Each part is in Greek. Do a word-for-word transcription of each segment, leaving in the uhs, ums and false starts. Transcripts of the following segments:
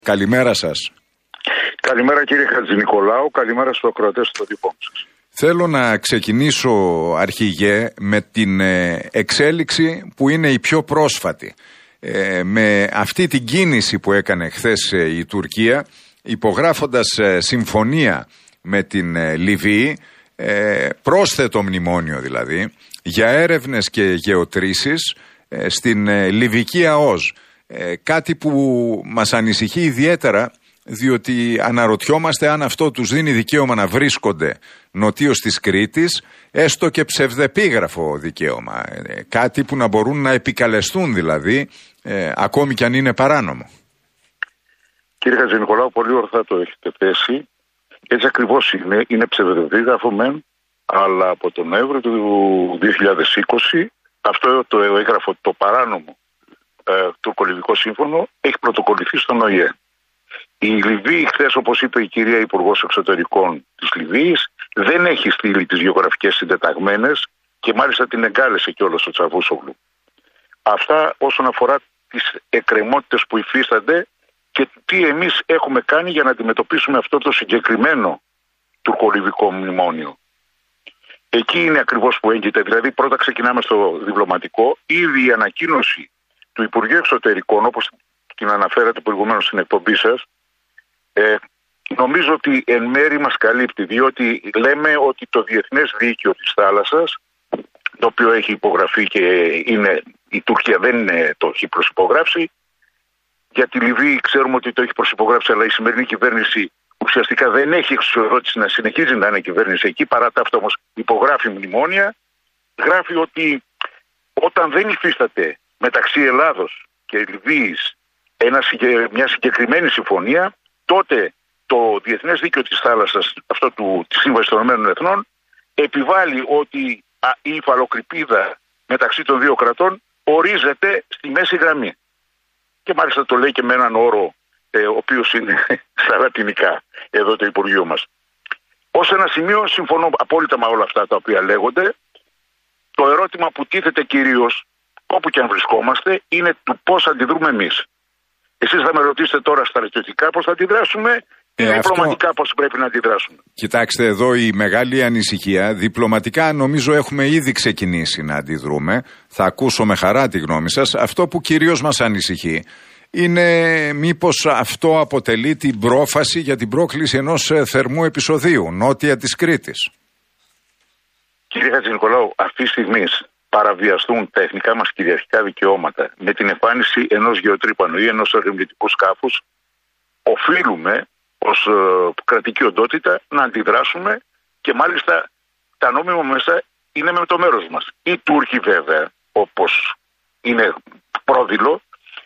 Καλημέρα σας. Καλημέρα κύριε Χατζηνικολάου, καλημέρα στους ακροατές του τύπου σας. Θέλω να ξεκινήσω, αρχηγέ, με την εξέλιξη που είναι η πιο πρόσφατη. Ε, με αυτή την κίνηση που έκανε χθες η Τουρκία, υπογράφοντας συμφωνία με την Λιβύη, ε, πρόσθετο μνημόνιο δηλαδή, για έρευνες και γεωτρήσεις ε, στην Λιβική ΑΟΣ. Ε, κάτι που μας ανησυχεί ιδιαίτερα, διότι αναρωτιόμαστε αν αυτό τους δίνει δικαίωμα να βρίσκονται νοτίως της Κρήτης, έστω και ψευδεπίγραφο δικαίωμα. Ε, κάτι που να μπορούν να επικαλεστούν δηλαδή, ε, ακόμη κι αν είναι παράνομο. Κύριε Χατζηνικολάου, πολύ ορθά το έχετε θέσει. Έτσι ακριβώς είναι. Είναι ψευδεπίγραφο μεν, αλλά από τον Νοέμβριο του δύο χιλιάδες είκοσι αυτό το έγγραφο, το παράνομο ε, τουρκολιβικό σύμφωνο, έχει πρωτοκολληθεί στον Ο Η Ε. Η Λιβύη χθες, όπως είπε η κυρία Υπουργός Εξωτερικών της Λιβύης, δεν έχει στείλει τις γεωγραφικές συντεταγμένες και μάλιστα την εγκάλεσε κιόλας ο Τσαβούσογλου. Αυτά όσον αφορά τις εκκρεμότητες που υφίστανται και τι εμείς έχουμε κάνει για να αντιμετωπίσουμε αυτό το συγκεκριμένο τουρκολιβικό μνημόνιο. Εκεί είναι ακριβώς που έγκυται. Δηλαδή, πρώτα ξεκινάμε στο διπλωματικό. Ήδη η ανακοίνωση του Υπουργείου Εξωτερικών, όπως την αναφέρατε προηγουμένως στην εκπομπή σας, ε, νομίζω ότι εν μέρη μας καλύπτει, διότι λέμε ότι το διεθνές δίκαιο της θάλασσας, το οποίο έχει υπογραφεί και είναι, η Τουρκία δεν είναι, το έχει προσυπογράψει, για τη Λιβύη ξέρουμε ότι το έχει προσυπογράψει, αλλά η σημερινή κυβέρνηση ουσιαστικά δεν έχει εξουσιοδότηση να συνεχίζει να είναι κυβέρνηση εκεί, παρά τα αυτά όμως υπογράφει μνημόνια. Γράφει ότι όταν δεν υφίσταται μεταξύ Ελλάδος και Λιβύης ένα, μια συγκεκριμένη συμφωνία, τότε το διεθνές δίκαιο της θάλασσας, αυτό του, της Σύμβασης των Ηνωμένων Εθνών, επιβάλλει ότι α, η υφαλοκρηπίδα μεταξύ των δύο κρατών ορίζεται στη μέση γραμμή. Και μάλιστα το λέει και με έναν όρο, ε, ο οποίος είναι στα λατινικά, εδώ το Υπουργείο μας. Ως ένα σημείο συμφωνώ απόλυτα με όλα αυτά τα οποία λέγονται. Το ερώτημα που τίθεται κυρίως, όπου και αν βρισκόμαστε, είναι του πώς αντιδρούμε εμείς. Εσείς θα με ρωτήσετε τώρα στρατιωτικά πώς θα αντιδράσουμε ή ε, διπλωματικά αυτό... πώς πρέπει να αντιδράσουμε. Κοιτάξτε εδώ η μεγάλη ανησυχία. Διπλωματικά νομίζω έχουμε ήδη ξεκινήσει να αντιδρούμε. Θα ακούσω με χαρά τη γνώμη σας. Αυτό που κυρίως μας ανησυχεί είναι μήπως αυτό αποτελεί την πρόφαση για την πρόκληση ενός θερμού επεισοδίου νότια της Κρήτης. Κύριε Χατζηνικολάου, αυτή τη στιγμή παραβιαστούν τα εθνικά μας κυριαρχικά δικαιώματα με την εμφάνιση ενός γεωτρύπανου ή ενός ερευνητικού σκάφους, οφείλουμε ως ε, κρατική οντότητα να αντιδράσουμε και μάλιστα τα νόμιμα μέσα είναι με το μέρος μας. Οι Τούρκοι βέβαια, όπως είναι πρόδειλο,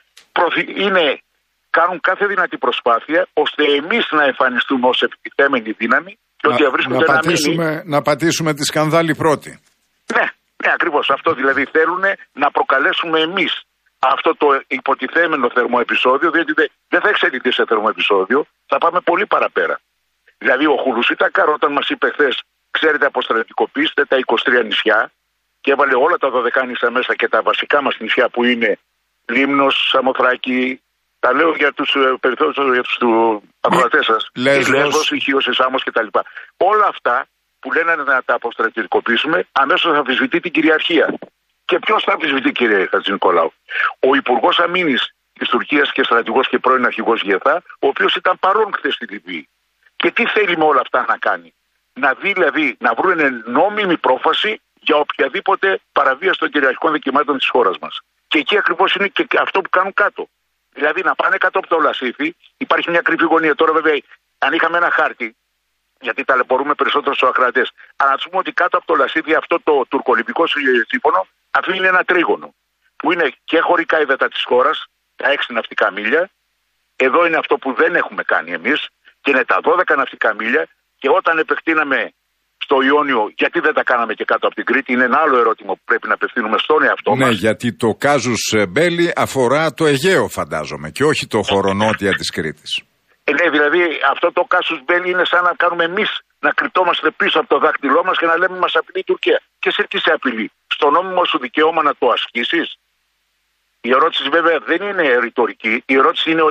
είναι, κάνουν κάθε δυνατή προσπάθεια ώστε εμείς να εμφανιστούμε ως επιτιθέμενη δύναμη και ότι βρίσκονται να, πατήσουμε, να, να πατήσουμε τη σκανδάλη πρώτη. Ναι. Ναι, ακριβώς αυτό δηλαδή θέλουν να προκαλέσουμε εμείς αυτό το υποτιθέμενο θερμό επεισόδιο, διότι δεν θα εξελιχθεί σε θερμό επεισόδιο, θα πάμε πολύ παραπέρα. Δηλαδή ο Χουλουσί Τακάρ όταν μας είπε χθες, ξέρετε, αποστρατικοποιήστε τα είκοσι τρία νησιά και έβαλε όλα τα δωδεκάνησα μέσα και τα βασικά μας νησιά που είναι Λίμνος, Σαμοθράκη, τα λέω για τους περιθώριους, για τους ακροατές σας, Λέσβος, Ιχίος, Σάμος κτλ. Όλα αυτά που λένε να τα αποστρατιωτικοποιήσουμε, αμέσως θα αμφισβητεί την κυριαρχία. Και ποιος θα αμφισβητεί, κύριε Χατζηνικολάου? Ο Υπουργός Αμήνης της Τουρκίας και στρατηγός και πρώην αρχηγός Γεθά, ο οποίος ήταν παρόν χθες στη Λιβύη. Και τι θέλει με όλα αυτά να κάνει? Να δει δηλαδή, να βρουν νόμιμη πρόφαση για οποιαδήποτε παραβίαση των κυριαρχικών δικαιωμάτων της χώρας μας. Και εκεί ακριβώς είναι και αυτό που κάνουν κάτω. Δηλαδή να πάνε κάτω από το Λασίθι, υπάρχει μια κρυφή γωνία. Τώρα βέβαια, αν είχαμε ένα χάρτη, γιατί ταλαιπωρούμε περισσότερο στους ακροατές, αλλά να τους πούμε ότι κάτω από το Λασίθι αυτό το τουρκολιβικό σύμφωνο αφήνει ένα τρίγωνο που είναι και χωρικά ύδατα της χώρας, τα έξι ναυτικά μίλια. Εδώ είναι αυτό που δεν έχουμε κάνει εμείς και είναι τα δώδεκα ναυτικά μίλια. Και όταν επεκτείναμε στο Ιόνιο, γιατί δεν τα κάναμε και κάτω από την Κρήτη, είναι ένα άλλο ερώτημα που πρέπει να απευθύνουμε στον εαυτό μας. Ναι, γιατί το κάζους μπέλι αφορά το Αιγαίο, φαντάζομαι, και όχι το χωρονότια της Κρήτης. Ε, ναι, δηλαδή αυτό το κάζους μπέλι είναι σαν να κάνουμε εμείς να κρυπτόμαστε πίσω από το δάχτυλό μας και να λέμε μας απειλεί η Τουρκία. Και σε τι σε απειλεί? Στο νόμιμο σου δικαίωμα να το ασκήσεις? Η ερώτηση βέβαια δεν είναι ρητορική. Η ερώτηση είναι ότι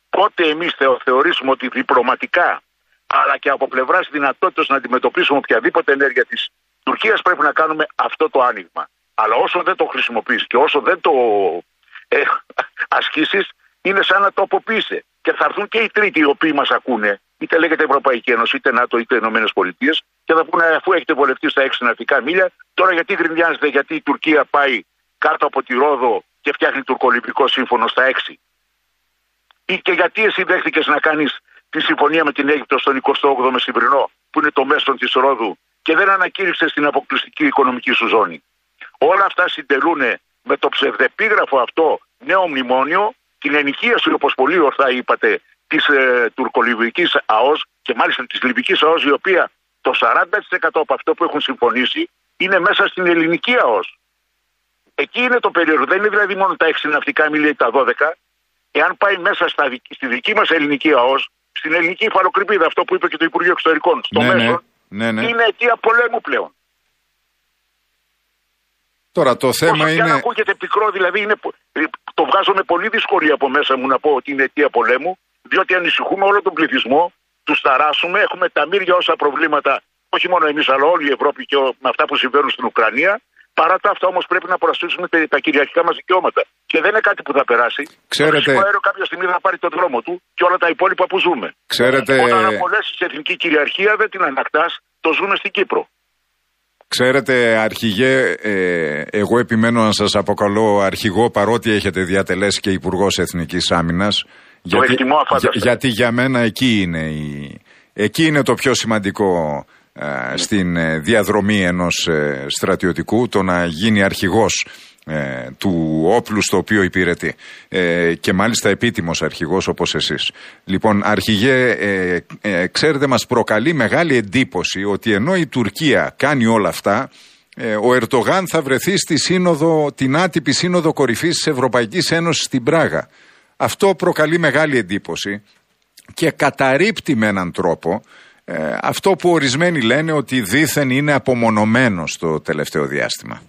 πότε εμείς θεωρήσουμε ότι διπλωματικά αλλά και από πλευράς δυνατότητας να αντιμετωπίσουμε οποιαδήποτε ενέργεια της Τουρκίας πρέπει να κάνουμε αυτό το άνοιγμα. Αλλά όσο δεν το χρησιμοποιείς και όσο δεν το ε, ασκήσεις, είναι σαν να το αποποιείσαι. Και θα έρθουν και οι τρίτοι οι οποίοι μας ακούνε, είτε λέγεται Ευρωπαϊκή Ένωση, είτε ΝΑΤΟ, είτε Ηνωμένες Πολιτείες, και θα πούνε, αφού έχετε βολευτεί στα έξι ναυτικά μίλια, τώρα γιατί γκρινιάζετε, γιατί η Τουρκία πάει κάτω από τη Ρόδο και φτιάχνει τουρκολιβικό σύμφωνο στα έξι. Ή και γιατί εσύ δέχτηκες να κάνεις τη συμφωνία με την Αίγυπτο στον εικοστό όγδοο Μεσημβρινό, που είναι το μέσον της Ρόδου, και δεν ανακήρυξες την αποκλειστική οικονομική σου ζώνη. Όλα αυτά συντελούν με το ψευδεπίγραφο αυτό νέο μνημόνιο, την ενοικίαση, όπως πολύ ορθά είπατε, της ε, τουρκολιβικής ΑΟΣ και μάλιστα της λιβικής ΑΟΣ, η οποία το σαράντα τοις εκατό από αυτό που έχουν συμφωνήσει είναι μέσα στην ελληνική ΑΟΣ. Εκεί είναι το περίεργο. Δεν είναι δηλαδή μόνο τα έξι ναυτικά μίλια ή τα δώδεκα. Εάν πάει μέσα στα, στη δική μας ελληνική ΑΟΣ, στην ελληνική υφαλοκρηπίδα, αυτό που είπε και το Υπουργείο Εξωτερικών, στο ναι, μέσο, ναι, ναι, ναι. είναι αιτία πολέμου πλέον. Τώρα το θέμα όσο είναι. Και αν ακούγεται πικρό, δηλαδή είναι, το βγάζω με πολύ δυσκολία από μέσα μου να πω ότι είναι αιτία πολέμου, διότι ανησυχούμε όλο τον πληθυσμό, τους ταράσουμε, έχουμε τα μύρια όσα προβλήματα, όχι μόνο εμείς αλλά όλη η Ευρώπη και με αυτά που συμβαίνουν στην Ουκρανία. Παρά τα αυτά όμως πρέπει να προασπίσουμε τα κυριαρχικά μας δικαιώματα. Και δεν είναι κάτι που θα περάσει. Ξέρετε... Το φυσικό αέριο κάποια στιγμή θα πάρει τον δρόμο του και όλα τα υπόλοιπα που ζούμε. Ξέρετε... Όταν απολέσεις εθνική κυριαρχία δεν την ανακτάς, το ζούμε στην Κύπρο. Ξέρετε, αρχηγέ, ε, εγώ επιμένω να σας αποκαλώ αρχηγό, παρότι έχετε διατελέσει και Υπουργός Εθνικής Άμυνας. Το γιατί, εκτιμώ αφάνταστα. Για, γιατί για μένα εκεί είναι, η, εκεί είναι το πιο σημαντικό ε, στην ε, διαδρομή ενός ε, στρατιωτικού, το να γίνει αρχηγός ε, του όπλου στο οποίο υπηρετεί. Ε, και μάλιστα επίτιμος αρχηγός όπως εσείς. Λοιπόν, αρχηγέ, ε, ε, ξέρετε, μας προκαλεί μεγάλη εντύπωση ότι ενώ η Τουρκία κάνει όλα αυτά, ε, ο Ερντογάν θα βρεθεί στη σύνοδο, την άτυπη σύνοδο κορυφής της Ευρωπαϊκής Ένωσης στην Πράγα. Αυτό προκαλεί μεγάλη εντύπωση και καταρρίπτει με έναν τρόπο ε, αυτό που ορισμένοι λένε ότι δήθεν είναι απομονωμένο στο τελευταίο διάστημα.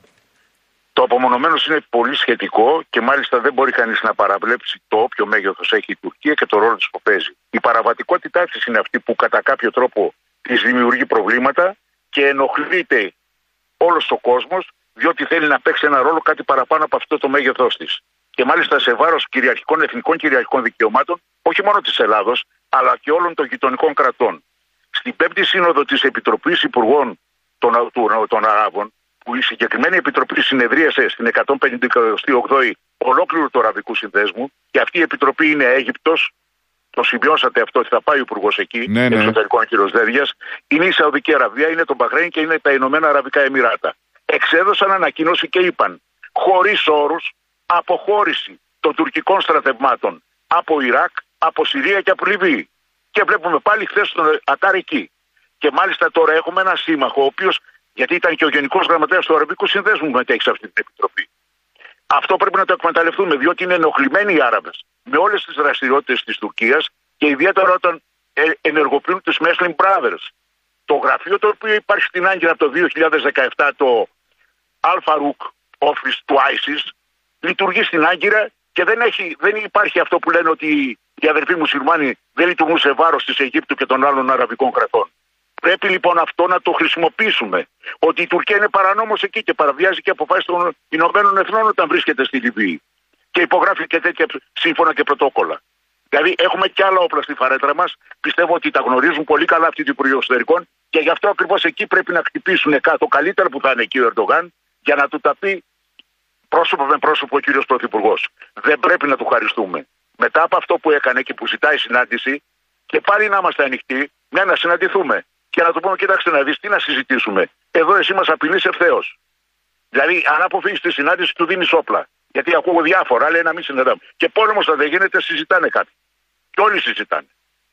Το απομονωμένος είναι πολύ σχετικό και μάλιστα δεν μπορεί κανείς να παραβλέψει το όποιο μέγεθος έχει η Τουρκία και το ρόλο της που παίζει. Η παραβατικότητά της είναι αυτή που κατά κάποιο τρόπο της δημιουργεί προβλήματα και ενοχλείται όλος ο κόσμος, διότι θέλει να παίξει ένα ρόλο κάτι παραπάνω από αυτό το μέγεθός της. Και μάλιστα σε βάρος κυριαρχικών, εθνικών κυριαρχικών δικαιωμάτων, όχι μόνο της Ελλάδος, αλλά και όλων των γειτονικών κρατών. Στην πέμπτη σύνοδο της Επιτροπής Υπουργών των, των, των Αράβων, που η συγκεκριμένη επιτροπή συνεδρίασε στην εκατόν πενηκοστή όγδοη ολόκληρου του Αραβικού Συνδέσμου, και αυτή η επιτροπή είναι Αίγυπτος, το σημειώσατε αυτό ότι θα πάει ο Υπουργός εκεί, ναι, ναι. εξωτερικών κ. Δέδιας, είναι η Σαουδική Αραβία, είναι το Μπαχρέιν και είναι τα Ηνωμένα Αραβικά Εμιράτα. Εξέδωσαν ανακοίνωση και είπαν, χωρίς όρους, αποχώρηση των τουρκικών στρατευμάτων από Ιράκ, από Συρία και από Λιβύη. Και βλέπουμε πάλι χθες τον Ατάρ εκεί. Και μάλιστα τώρα έχουμε ένα σύμμαχο, ο οποίος, γιατί ήταν και ο Γενικός Γραμματέας του Αραβικού Συνδέσμου, μετέχει σε αυτή την επιτροπή. Αυτό πρέπει να το εκμεταλλευτούμε, διότι είναι ενοχλημένοι οι Άραβες με όλες τις δραστηριότητες της Τουρκίας και ιδιαίτερα όταν ενεργοποιούν τους Muslim Brothers. Το γραφείο το οποίο υπάρχει στην Άγκυρα από το δύο χιλιάδες δεκαεπτά, το Al-Farouk Office του ISIS, λειτουργεί στην Άγκυρα και δεν, έχει, δεν υπάρχει αυτό που λένε ότι οι αδερφοί μουσουλμάνοι δεν λειτουργούν σε βάρος της Αιγύπτου και των άλλων αραβικών κρατών. Πρέπει λοιπόν αυτό να το χρησιμοποιήσουμε. Ότι η Τουρκία είναι παρανόμως εκεί και παραβιάζει και αποφάσεις των Ηνωμένων Εθνών όταν βρίσκεται στη Λιβύη. Και υπογράφει και τέτοια σύμφωνα και πρωτόκολλα. Δηλαδή έχουμε και άλλα όπλα στη φαρέτρα μας. Πιστεύω ότι τα γνωρίζουν πολύ καλά αυτοί του Υπουργείου Εξωτερικών και γι' αυτό ακριβώς εκεί πρέπει να χτυπήσουν κάτω καλύτερα που θα είναι εκεί ο Ερντογάν για να του τα πει πρόσωπο με πρόσωπο ο κύριος Πρωθυπουργός. Δεν πρέπει να του χαριστούμε. Μετά από αυτό που έκανε και που ζητάει συνάντηση, και πάλι να είμαστε ανοιχτοί, ναι, να συναντηθούμε. Και να του πούμε, κοίταξε να δεις τι να συζητήσουμε. Εδώ εσύ μας απειλείς ευθέως. Δηλαδή, αν αποφύγεις τη συνάντηση, του δίνεις όπλα. Γιατί ακούω διάφορα, λέει να μην συναντάμε. Και πόλεμος θα δεν γίνεται, συζητάνε κάτι. Και όλοι συζητάνε.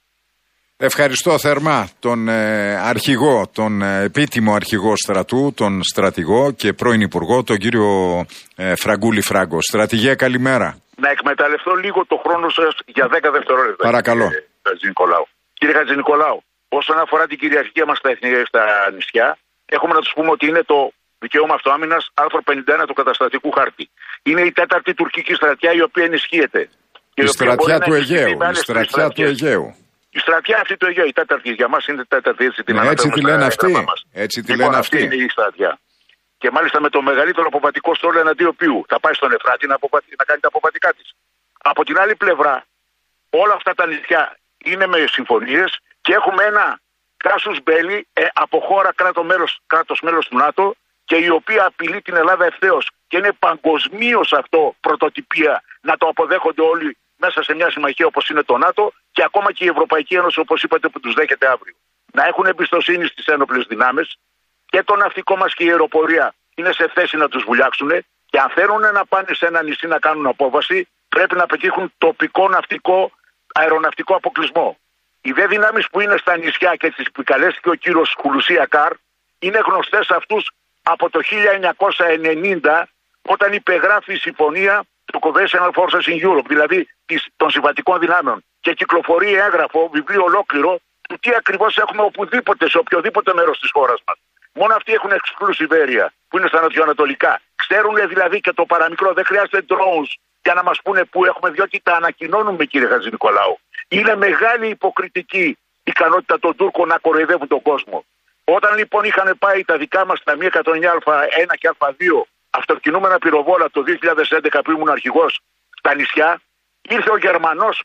Ευχαριστώ θερμά τον ε, αρχηγό, τον ε, επίτιμο αρχηγό στρατού, τον στρατηγό και πρώην υπουργό, τον κύριο ε, Φραγκούλη Φράγκο. Στρατηγέ, καλημέρα. Να εκμεταλλευτώ λίγο το χρόνο σας για δέκα δευτερόλεπτα. Παρακαλώ. Κύριε Χατζηνικολάου, όσον αφορά την κυριαρχία μας στα, εθνικά, στα νησιά, έχουμε να τους πούμε ότι είναι το δικαίωμα αυτοάμυνας, άρθρο πενήντα ένα του καταστατικού χάρτη. Είναι η τέταρτη τουρκική στρατιά η οποία ενισχύεται. Η στρατιά του Αιγαίου. Η στρατιά του Αιγαίου. Η στρατιά αυτή του Αιγαίου, η τέταρτη, για μας είναι η τέταρτη, έτσι την ναι, έτσι τη λένε αυτοί. Έτσι τη λένε αυτή είναι η στρατιά. Και μάλιστα με το μεγαλύτερο αποβατικό στόλο εναντίον οποίου θα πάει στον Εφράτη να, αποβα... να κάνει τα αποβατικά της. Από την άλλη πλευρά, όλα αυτά τα νησιά είναι με συμφωνίες και έχουμε ένα κράσους μπέλι ε, από χώρα κράτο μέλος, κράτος μέλος του ΝΑΤΟ και η οποία απειλεί την Ελλάδα ευθέως. Και είναι παγκοσμίως αυτό πρωτοτυπία να το αποδέχονται όλοι μέσα σε μια συμμαχία όπως είναι το ΝΑΤΟ και ακόμα και η Ευρωπαϊκή Ένωση, όπως είπατε, που τους δέχεται αύριο. Να έχουν εμπιστοσύνη στις ένοπλες δυνάμεις και το ναυτικό μας και η αεροπορία είναι σε θέση να τους βουλιάξουν και αν θέλουν να πάνε σε ένα νησί να κάνουν απόβαση, πρέπει να πετύχουν τοπικό ναυτικό, αεροναυτικό αποκλεισμό. Οι δε δυνάμεις που είναι στα νησιά και τις επικαλέστηκε ο κύριος Χουλουσία Καρ είναι γνωστές αυτούς από το χίλια εννιακόσια ενενήντα όταν υπεγράφει η συμφωνία του Conventional Forces in Europe, δηλαδή των συμβατικών δυνάμεων και κυκλοφορεί έγγραφο, βιβλίο ολόκληρο του τι ακριβώς έχουμε οπουδήποτε, σε οποιοδήποτε μέρος της χώρας μας. Μόνο αυτοί έχουν exclusive area που είναι στα νοτιοανατολικά. Ξέρουν δηλαδή και το παραμικρό, δεν χρειάζεται drones για να μας πούνε πού έχουμε, διότι τα ανακοινώνουμε, κύριε Χατζηνικολάου. Είναι μεγάλη υποκριτική ικανότητα των Τούρκων να κοροϊδεύουν τον κόσμο. Όταν λοιπόν είχαν πάει τα δικά μας τα μη εκατόν εννιά α ένα και α δύο αυτοκινούμενα πυροβόλα το δύο χιλιάδες έντεκα που ήμουν αρχηγός στα νησιά, ήρθε ο Γερμανός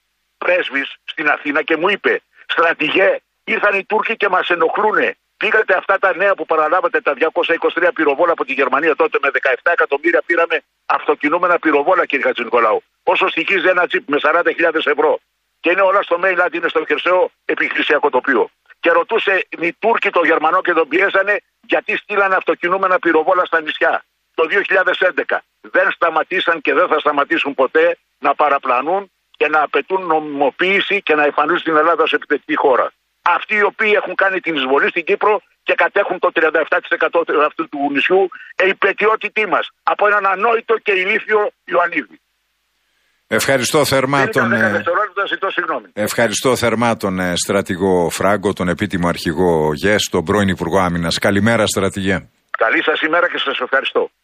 πρέσβης στην Αθήνα και μου είπε: στρατηγέ, ήρθαν οι Τούρκοι και μας ενοχλούνε. Πήγατε αυτά τα νέα που παραλάβατε, τα διακόσια είκοσι τρία πυροβόλα από τη Γερμανία τότε με δεκαεπτά εκατομμύρια πήραμε αυτοκινούμενα πυροβόλα, κύριε Χατζηνικολάου. Όσο στοιχίζει ένα τσίπ με σαράντα χιλιάδες ευρώ. Και είναι όλα στο mainland, είναι στο χερσαίο επιχειρησιακό τοπίο. Και ρωτούσε οι Τούρκοι τον Γερμανό και τον πιέζανε γιατί στείλανε αυτοκινούμενα πυροβόλα στα νησιά. Το δύο χιλιάδες έντεκα δεν σταματήσαν και δεν θα σταματήσουν ποτέ να παραπλανούν και να απαιτούν νομιμοποίηση και να εμφανίζουν την Ελλάδα ως επιτεκτική χώρα. Αυτοί οι οποίοι έχουν κάνει την εισβολή στην Κύπρο και κατέχουν το τριάντα επτά τοις εκατό αυτού του νησιού, η υπετιότητή μας από έναν ανόητο και ηλίθιο Ιωαννίδη. Ευχαριστώ θερμά τον, ζητώ, ευχαριστώ θερμά τον στρατηγό Φράγκο, τον επίτιμο αρχηγό ΓΕΣ, τον πρώην Υπουργό Άμυνας. Καλημέρα, στρατηγέ. Καλή σας ημέρα και σας ευχαριστώ.